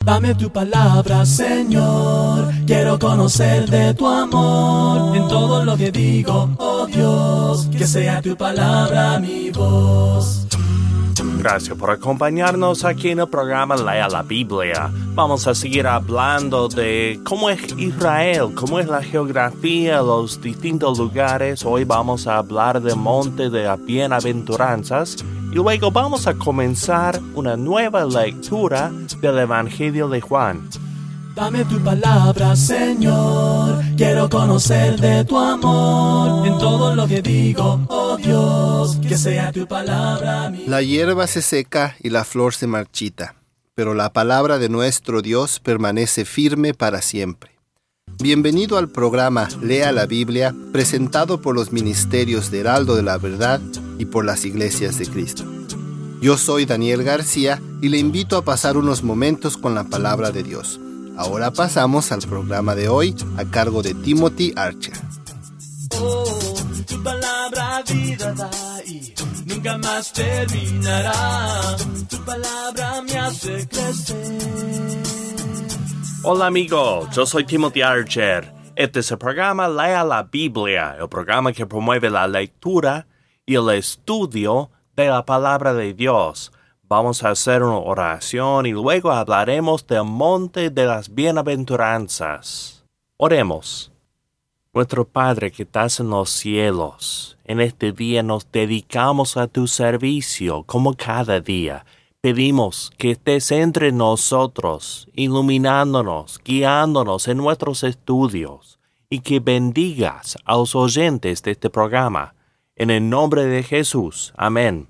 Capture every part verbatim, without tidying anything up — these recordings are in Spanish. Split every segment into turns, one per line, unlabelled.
Dame tu palabra, Señor, quiero conocer de tu amor. En todo lo que digo, oh Dios, que sea tu palabra mi voz.
Gracias por acompañarnos aquí en el programa Lea la Biblia. Vamos a seguir hablando de cómo es Israel, cómo es la geografía, los distintos lugares. Hoy vamos a hablar del Monte de las Bienaventuranzas y luego vamos a comenzar una nueva lectura del Evangelio de Juan.
Dame tu palabra, Señor, quiero conocer de tu amor. En todo lo que digo, oh Dios, que sea tu palabra mi...
La hierba se seca y la flor se marchita, pero la palabra de nuestro Dios permanece firme para siempre. Bienvenido al programa Lea la Biblia, presentado por los ministerios de Heraldo de la Verdad y por las Iglesias de Cristo. Yo soy Daniel García y le invito a pasar unos momentos con la palabra de Dios. Ahora pasamos al programa de hoy a cargo de Timothy Archer.
Oh, tu palabra vida da y nunca más terminará. Tu palabra me hace crecer.
Hola amigos, yo soy Timothy Archer. Este es el programa Lea la Biblia, el programa que promueve la lectura y el estudio de la palabra de Dios. Vamos a hacer una oración y luego hablaremos del Monte de las Bienaventuranzas. Oremos. Nuestro Padre que estás en los cielos, en este día nos dedicamos a tu servicio como cada día. Pedimos que estés entre nosotros, iluminándonos, guiándonos en nuestros estudios y que bendigas a los oyentes de este programa. En el nombre de Jesús. Amén.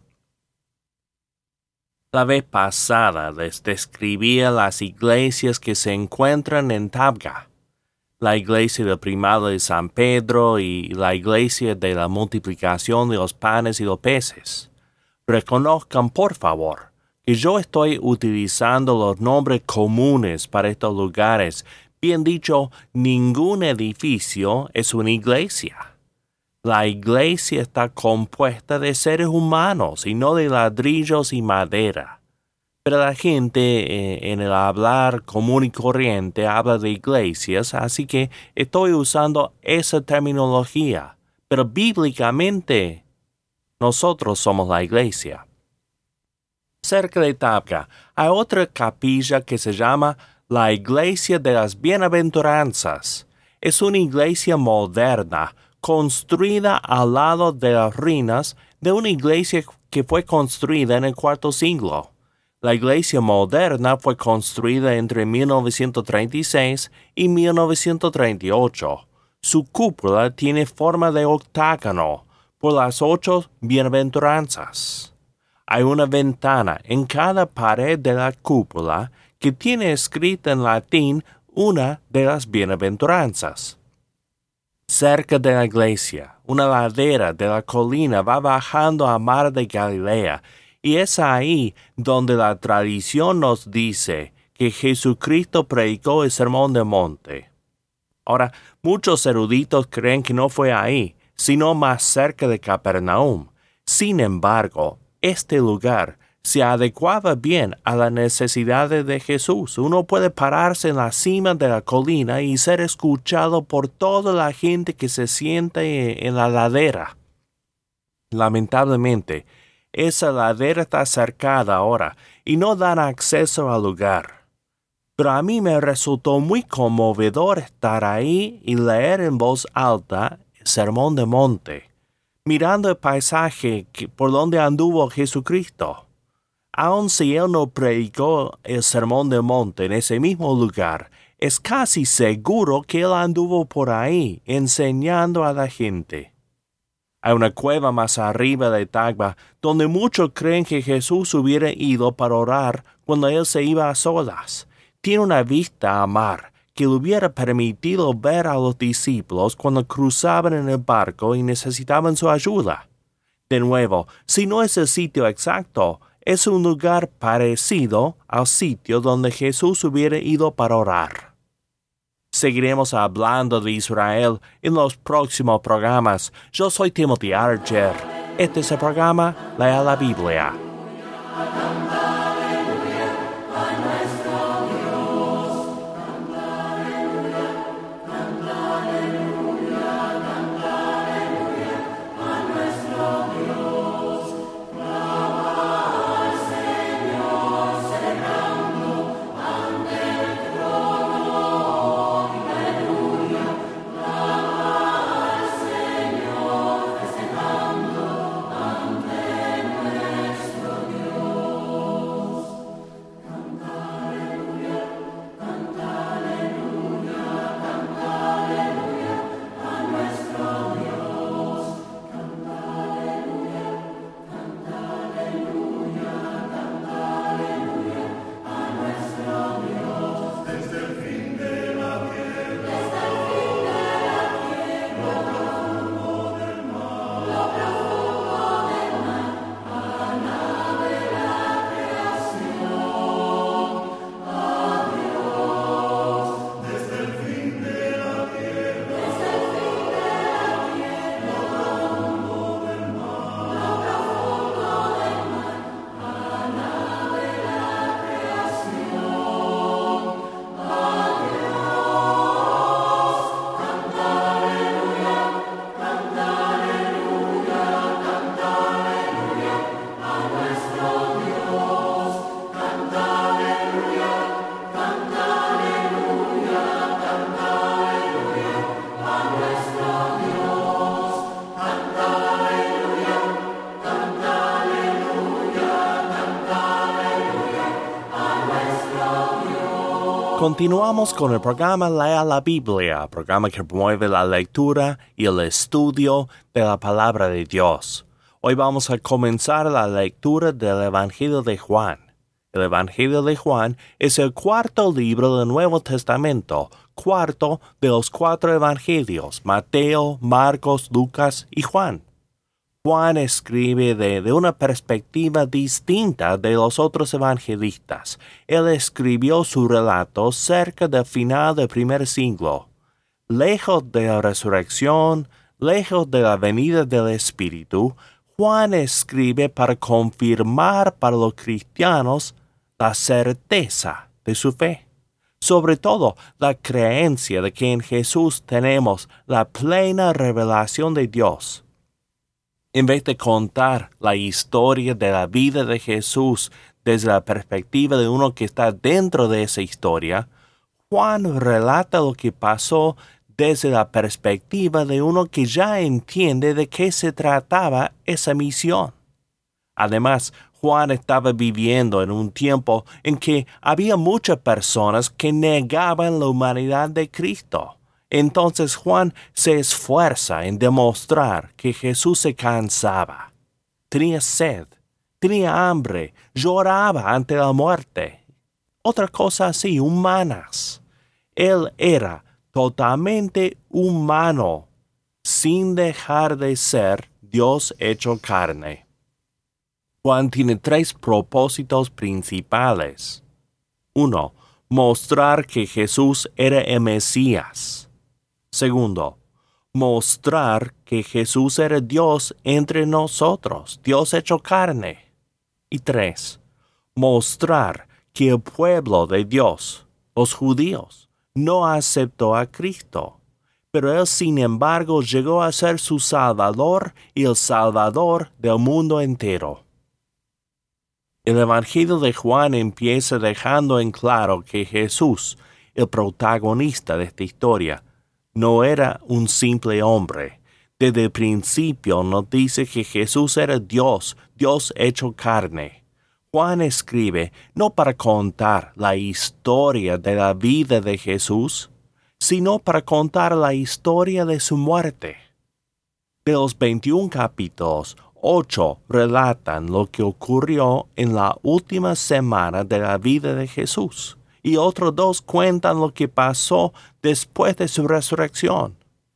La vez pasada les describía las iglesias que se encuentran en Tabga, la iglesia del primado de San Pedro y la iglesia de la multiplicación de los panes y los peces. Reconozcan, por favor, que yo estoy utilizando los nombres comunes para estos lugares. Bien dicho, ningún edificio es una iglesia. La iglesia está compuesta de seres humanos y no de ladrillos y madera. Pero la gente eh, en el hablar común y corriente habla de iglesias, así que estoy usando esa terminología. Pero bíblicamente, nosotros somos la iglesia. Cerca de Tabga hay otra capilla que se llama la Iglesia de las Bienaventuranzas. Es una iglesia moderna, construida al lado de las ruinas de una iglesia que fue construida en el cuarto siglo. La iglesia moderna fue construida entre mil novecientos treinta y seis y mil novecientos treinta y ocho. Su cúpula tiene forma de octágono por las ocho bienaventuranzas. Hay una ventana en cada pared de la cúpula que tiene escrita en latín una de las bienaventuranzas. Cerca de la iglesia, una ladera de la colina va bajando a Mar de Galilea, y es ahí donde la tradición nos dice que Jesucristo predicó el Sermón del Monte. Ahora, muchos eruditos creen que no fue ahí, sino más cerca de Capernaum. Sin embargo, este lugar se adecuaba bien a las necesidades de Jesús. Uno puede pararse en la cima de la colina y ser escuchado por toda la gente que se siente en la ladera. Lamentablemente, esa ladera está cercada ahora y no dan acceso al lugar. Pero a mí me resultó muy conmovedor estar ahí y leer en voz alta el Sermón del Monte, mirando el paisaje que, por donde anduvo Jesucristo. Aun si él no predicó el Sermón del Monte en ese mismo lugar, es casi seguro que él anduvo por ahí enseñando a la gente. Hay una cueva más arriba de Tabga donde muchos creen que Jesús hubiera ido para orar cuando él se iba a solas. Tiene una vista a mar que le hubiera permitido ver a los discípulos cuando cruzaban en el barco y necesitaban su ayuda. De nuevo, si no es el sitio exacto, es un lugar parecido al sitio donde Jesús hubiera ido para orar. Seguiremos hablando de Israel en los próximos programas. Yo soy Timothy Archer. Este es el programa Lea la Biblia. Continuamos con el programa Lea la Biblia, programa que promueve la lectura y el estudio de la palabra de Dios. Hoy vamos a comenzar la lectura del Evangelio de Juan. El Evangelio de Juan es el cuarto libro del Nuevo Testamento, cuarto de los cuatro evangelios, Mateo, Marcos, Lucas y Juan. Juan escribe de, de una perspectiva distinta de los otros evangelistas. Él escribió su relato cerca del final del primer siglo. Lejos de la resurrección, lejos de la venida del Espíritu, Juan escribe para confirmar para los cristianos la certeza de su fe. Sobre todo, la creencia de que en Jesús tenemos la plena revelación de Dios. En vez de contar la historia de la vida de Jesús desde la perspectiva de uno que está dentro de esa historia, Juan relata lo que pasó desde la perspectiva de uno que ya entiende de qué se trataba esa misión. Además, Juan estaba viviendo en un tiempo en que había muchas personas que negaban la humanidad de Cristo. Entonces Juan se esfuerza en demostrar que Jesús se cansaba, tenía sed, tenía hambre, lloraba ante la muerte. Otra cosa así, humanas. Él era totalmente humano, sin dejar de ser Dios hecho carne. Juan tiene tres propósitos principales. Uno, mostrar que Jesús era el Mesías. Segundo, mostrar que Jesús era Dios entre nosotros, Dios hecho carne. Y tres, mostrar que el pueblo de Dios, los judíos, no aceptó a Cristo, pero Él sin embargo llegó a ser su Salvador y el Salvador del mundo entero. El Evangelio de Juan empieza dejando en claro que Jesús, el protagonista de esta historia, no era un simple hombre. Desde el principio nos dice que Jesús era Dios, Dios hecho carne. Juan escribe no para contar la historia de la vida de Jesús, sino para contar la historia de su muerte. De los veintiún capítulos, ocho relatan lo que ocurrió en la última semana de la vida de Jesús, y otros dos cuentan lo que pasó después de su resurrección.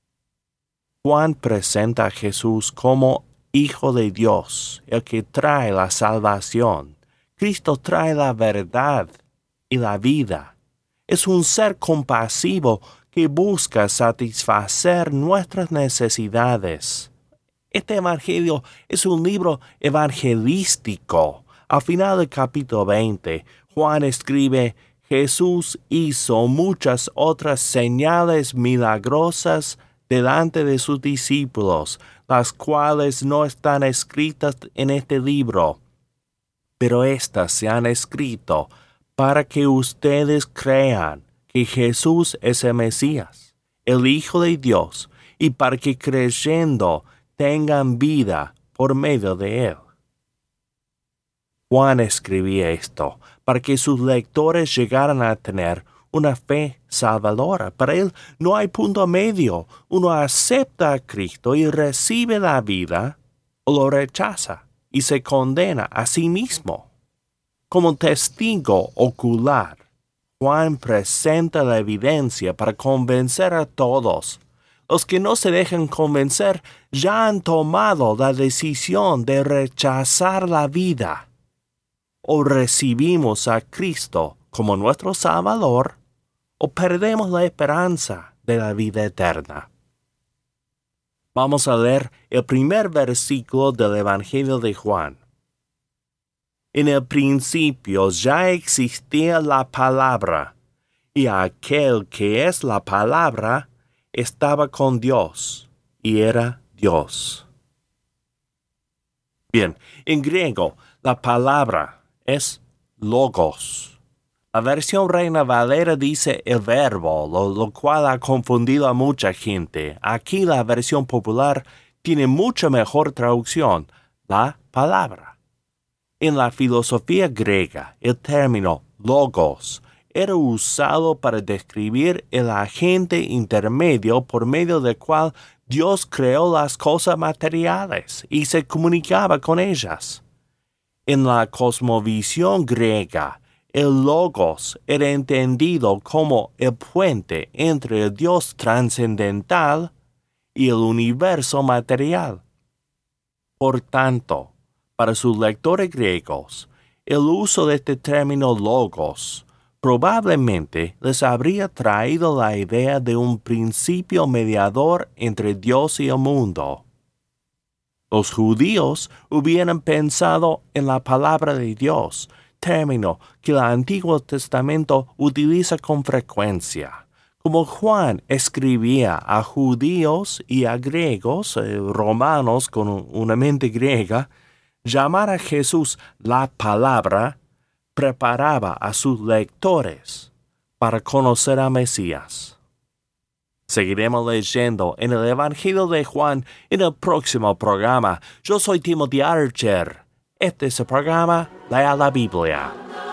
Juan presenta a Jesús como Hijo de Dios, el que trae la salvación. Cristo trae la verdad y la vida. Es un ser compasivo que busca satisfacer nuestras necesidades. Este evangelio es un libro evangelístico. Al final del capítulo veinte, Juan escribe: Jesús hizo muchas otras señales milagrosas delante de sus discípulos, las cuales no están escritas en este libro, pero éstas se han escrito para que ustedes crean que Jesús es el Mesías, el Hijo de Dios, y para que creyendo tengan vida por medio de Él. Juan escribía esto para que sus lectores llegaran a tener una fe salvadora. Para él no hay punto medio. Uno acepta a Cristo y recibe la vida, o lo rechaza y se condena a sí mismo. Como testigo ocular, Juan presenta la evidencia para convencer a todos. Los que no se dejan convencer ya han tomado la decisión de rechazar la vida. O recibimos a Cristo como nuestro Salvador, o perdemos la esperanza de la vida eterna. Vamos a leer el primer versículo del Evangelio de Juan. En el principio ya existía la palabra, y aquel que es la palabra estaba con Dios, y era Dios. Bien, en griego, la palabra es logos. La versión Reina Valera dice el verbo, lo, lo cual ha confundido a mucha gente. Aquí la versión popular tiene mucha mejor traducción, la palabra. En la filosofía griega, el término logos era usado para describir el agente intermedio por medio del cual Dios creó las cosas materiales y se comunicaba con ellas. En la cosmovisión griega, el logos era entendido como el puente entre el Dios trascendental y el universo material. Por tanto, para sus lectores griegos, el uso de este término logos probablemente les habría traído la idea de un principio mediador entre Dios y el mundo. Los judíos hubieran pensado en la palabra de Dios, término que el Antiguo Testamento utiliza con frecuencia. Como Juan escribía a judíos y a griegos, eh, romanos con una mente griega, llamar a Jesús la palabra preparaba a sus lectores para conocer a Mesías. Seguiremos leyendo en el Evangelio de Juan en el próximo programa. Yo soy Timothy Archer. Este es el programa Lea la Biblia.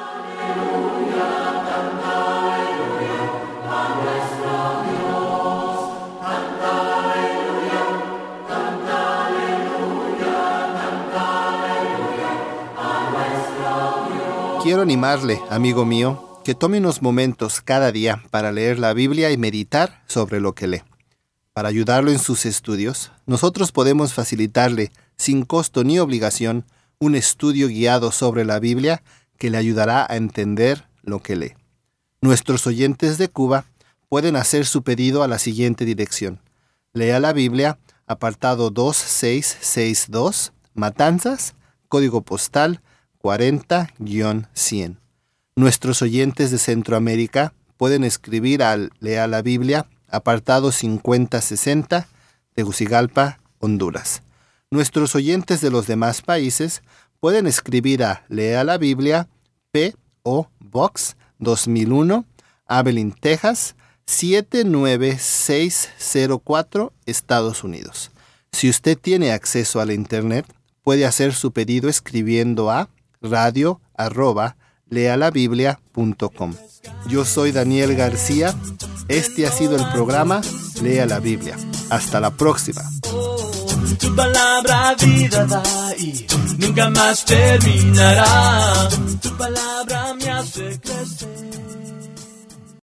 Quiero animarle, amigo mío, que tome unos momentos cada día para leer la Biblia y meditar sobre lo que lee. Para ayudarlo en sus estudios, nosotros podemos facilitarle, sin costo ni obligación, un estudio guiado sobre la Biblia que le ayudará a entender lo que lee. Nuestros oyentes de Cuba pueden hacer su pedido a la siguiente dirección. Lea la Biblia, apartado dos seis seis dos, Matanzas, código postal cuarenta cien. Nuestros oyentes de Centroamérica pueden escribir al Lea la Biblia, apartado cincuenta sesenta, Tegucigalpa, Honduras. Nuestros oyentes de los demás países pueden escribir a Lea la Biblia, P O Box dos mil uno, Abilene, Texas, siete nueve seis cero cuatro, Estados Unidos. Si usted tiene acceso a la Internet, puede hacer su pedido escribiendo a radio arroba lealabiblia punto com. Yo soy Daniel García. Este ha sido el programa Lea la Biblia. Hasta la próxima.
Tu palabra vida da y nunca más terminará. Tu palabra me hace crecer.